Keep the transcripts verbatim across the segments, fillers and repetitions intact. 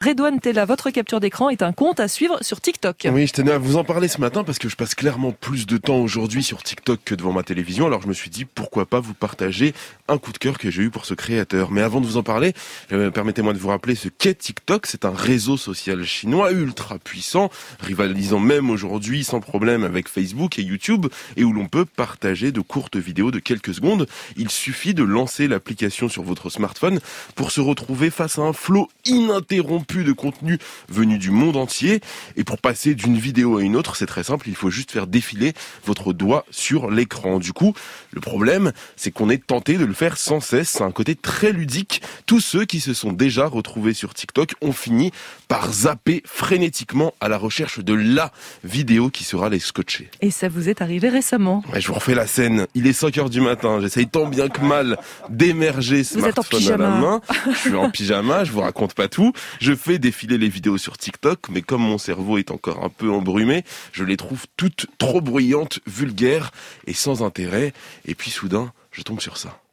Redouane Tella, votre capture d'écran est un compte à suivre sur TikTok. Oui, je tenais à vous en parler ce matin parce que je passe clairement plus de temps aujourd'hui sur TikTok que devant ma télévision. Alors je me suis dit pourquoi pas vous partager un coup de cœur que j'ai eu pour ce créateur. Mais avant de vous en parler, euh, permettez-moi de vous rappeler ce qu'est TikTok. C'est un réseau social chinois ultra puissant, rivalisant même aujourd'hui sans problème avec Facebook et YouTube, et où l'on peut partager de courtes vidéos de quelques secondes. Il suffit de lancer l'application sur votre smartphone pour se retrouver face à un flot ininterrompu de contenu venu du monde entier. Et pour passer d'une vidéo à une autre, c'est très simple, il faut juste faire défiler votre doigt sur l'écran. Du coup, le problème, c'est qu'on est tenté de le faire sans cesse. C'est un côté très ludique. Tous ceux qui se sont déjà retrouvés sur TikTok ont fini par zapper frénétiquement à la recherche de la vidéo qui sera les scotcher. Et ça vous est arrivé récemment? Ouais, je vous refais la scène. Il est cinq heures du matin. J'essaye tant bien que mal d'émerger ce smartphone à la main. Je suis en pyjama, je vous raconte pas tout. Je fais défiler les vidéos sur TikTok, mais comme mon cerveau est encore un peu embrumé, je les trouve toutes trop bruyantes, vulgaires et sans intérêt. Et puis soudain, je tombe sur ça.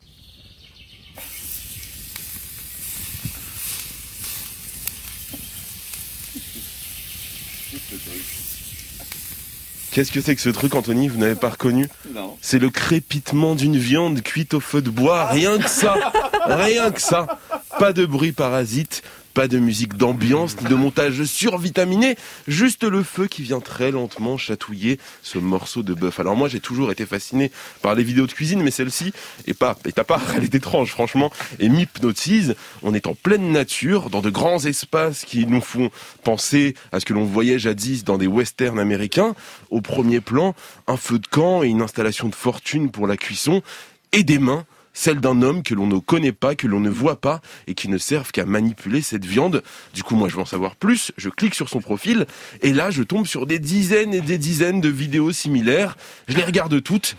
Qu'est-ce que c'est que ce truc, Anthony? Vous n'avez pas reconnu? Non. C'est le crépitement d'une viande cuite au feu de bois. Rien que ça. Rien que ça. Pas de bruit parasite. Pas de musique d'ambiance, ni de montage survitaminé, juste le feu qui vient très lentement chatouiller ce morceau de bœuf. Alors moi, j'ai toujours été fasciné par les vidéos de cuisine, mais celle-ci est pas, est à part, elle est étrange, franchement, et m'hypnotise. On est en pleine nature, dans de grands espaces qui nous font penser à ce que l'on voyait jadis dans des westerns américains. Au premier plan, un feu de camp et une installation de fortune pour la cuisson, et des mains, celle d'un homme que l'on ne connaît pas, que l'on ne voit pas et qui ne servent qu'à manipuler cette viande. Du coup, moi, je veux en savoir plus. Je clique sur son profil et là, je tombe sur des dizaines et des dizaines de vidéos similaires. Je les regarde toutes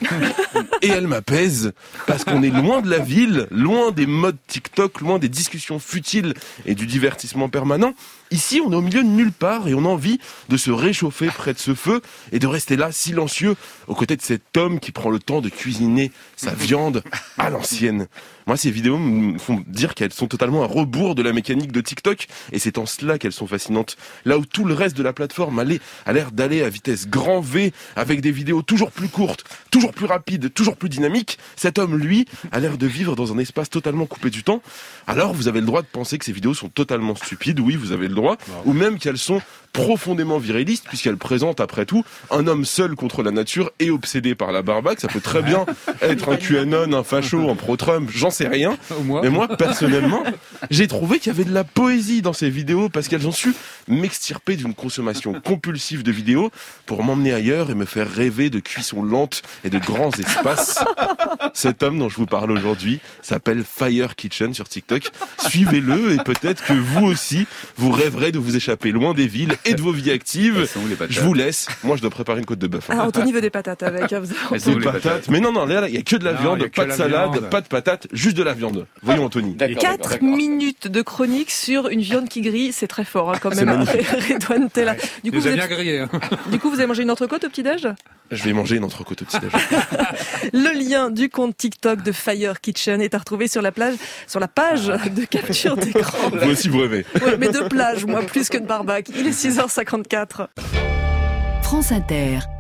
et elles m'apaisent parce qu'on est loin de la ville, loin des modes TikTok, loin des discussions futiles et du divertissement permanent. Ici, on est au milieu de nulle part et on a envie de se réchauffer près de ce feu et de rester là, silencieux, aux côtés de cet homme qui prend le temps de cuisiner sa viande à l'ancienne. Moi, ces vidéos me font dire qu'elles sont totalement à rebours de la mécanique de TikTok et c'est en cela qu'elles sont fascinantes. Là où tout le reste de la plateforme a l'air d'aller à vitesse grand V avec des vidéos toujours plus courtes, toujours plus rapides, toujours plus dynamiques, cet homme, lui, a l'air de vivre dans un espace totalement coupé du temps. Alors, vous avez le droit de penser que ces vidéos sont totalement stupides, oui, vous avez le droit, ou même qu'elles sont profondément virilistes, puisqu'elles présentent, après tout, un homme seul contre la nature et obsédé par la barbaque. Ça peut très bien être un QAnon, un facho, un pro-Trump, j'en sais rien. Mais moi, personnellement, j'ai trouvé qu'il y avait de la poésie dans ces vidéos, parce qu'elles ont su m'extirper d'une consommation compulsive de vidéos pour m'emmener ailleurs et me faire rêver de cuisson lente et de grands espaces. Cet homme dont je vous parle aujourd'hui s'appelle Fire Kitchen sur TikTok. Suivez-le et peut-être que vous aussi, vous rêverez de vous échapper loin des villes et de vos vies actives. Je vous laisse. Moi, je dois préparer une côte de bœuf. Hein. Ah, Anthony veut des patates avec. Hein, vous des patates. patates. Mais non, non, là, il y a que de la non, viande, pas de salade, viande. Pas de patates, juste de la viande. Voyons, Anthony. quatre minutes de chronique sur une viande qui grille, c'est très fort, hein, quand même. Redouane Tella. Ouais. Du coup, vous, vous êtes... bien grillé. Hein. Du coup, vous avez mangé une entrecôte au petit-déj? Je vais manger une entrecôte au petit-déj. Le lien du compte TikTok de Fire Kitchen est à retrouver sur la plage, sur la page de capture d'écran. Vous aussi, vous rêvez. Ouais, mais de plage, moi, plus que de barbac. Il est six heures cinquante-quatre. France Inter.